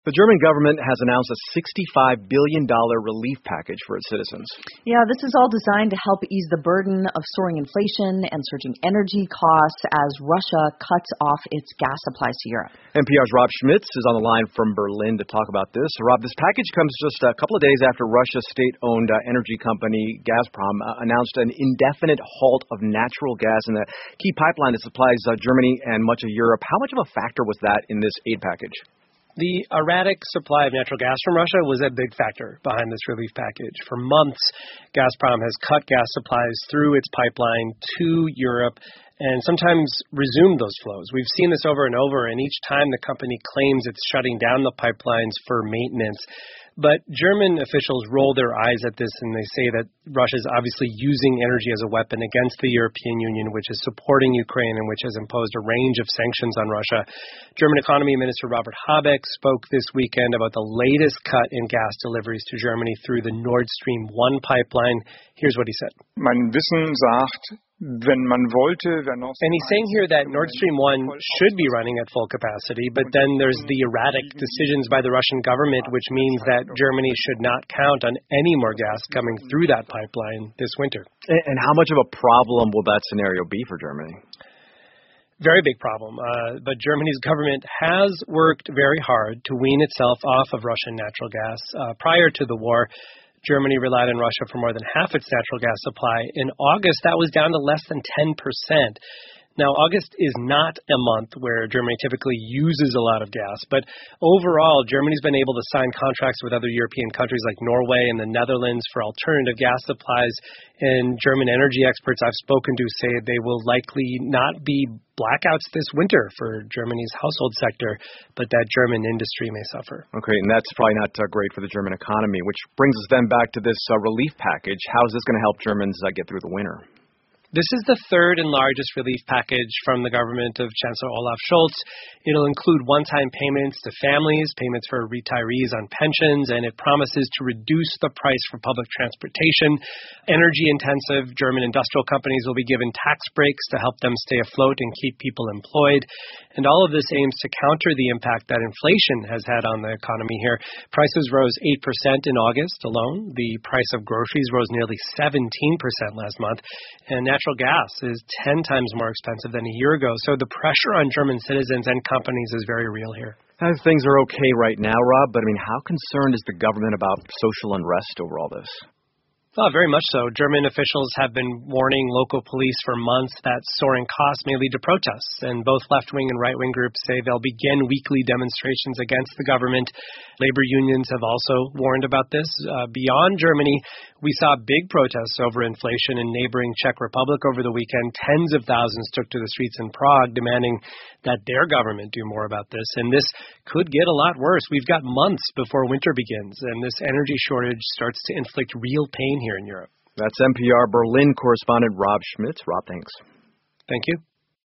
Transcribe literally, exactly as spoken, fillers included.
The German government has announced a sixty-five billion dollars relief package for its citizens. Yeah, this is all designed to help ease the burden of soaring inflation and surging energy costs as Russia cuts off its gas supplies to Europe. N P R's Rob Schmitz is on the line from Berlin to talk about this. Rob, this package comes just a couple of days after Russia's state-owned uh, energy company Gazprom uh, announced an indefinite halt of natural gas in the key pipeline that supplies uh, Germany and much of Europe. How much of a factor was that in this aid package? The erratic supply of natural gas from Russia was a big factor behind this relief package. For months, Gazprom has cut gas supplies through its pipeline to Europe and sometimes resumed those flows. We've seen this over and over, and each time the company claims it's shutting down the pipelines for maintenance. But German officials roll their eyes at this, and they say that Russia is obviously using energy as a weapon against the European Union, which is supporting Ukraine and which has imposed a range of sanctions on Russia. German Economy Minister Robert Habeck spoke this weekend about the latest cut in gas deliveries to Germany through the Nord Stream one pipeline. Here's what he said. Mein Wissen sagt, wenn man wollte, wenn noch and he's saying here that Nord Stream one should be running at full capacity, but then there's the erratic decisions by the Russian government, which means that Germany should not count on any more gas coming through that pipeline this winter. And how much of a problem will that scenario be for Germany? Very big problem. Uh, but Germany's government has worked very hard to wean itself off of Russian natural gas. Uh, prior to the war, Germany relied on Russia for more than half its natural gas supply. In August, that was down to less than ten percent. Now, August is not a month where Germany typically uses a lot of gas, but overall, Germany's been able to sign contracts with other European countries like Norway and the Netherlands for alternative gas supplies, and German energy experts I've spoken to say they will likely not be blackouts this winter for Germany's household sector, but that German industry may suffer. Okay, and that's probably not uh, great for the German economy, which brings us then back to this uh, relief package. How is this going to help Germans uh, get through the winter? This is the third and largest relief package from the government of Chancellor Olaf Scholz. It'll include one-time payments to families, payments for retirees on pensions, and it promises to reduce the price for public transportation. Energy-intensive German industrial companies will be given tax breaks to help them stay afloat and keep people employed. And all of this aims to counter the impact that inflation has had on the economy here. Prices rose eight percent in August alone. The price of groceries rose nearly seventeen percent last month. And natural gas is ten times more expensive than a year ago. So the pressure on German citizens and companies is very real here. Now, things are okay right now, Rob, but I mean, how concerned is the government about social unrest over all this? Oh, very much so. German officials have been warning local police for months that soaring costs may lead to protests, and both left-wing and right-wing groups say they'll begin weekly demonstrations against the government. Labor unions have also warned about this. Uh, beyond Germany, we saw big protests over inflation in neighboring Czech Republic over the weekend. Tens of thousands took to the streets in Prague demanding that their government do more about this, and this could get a lot worse. We've got months before winter begins, and this energy shortage starts to inflict real pain here in Europe. That's N P R Berlin correspondent Rob Schmitz. Rob, thanks. Thank you.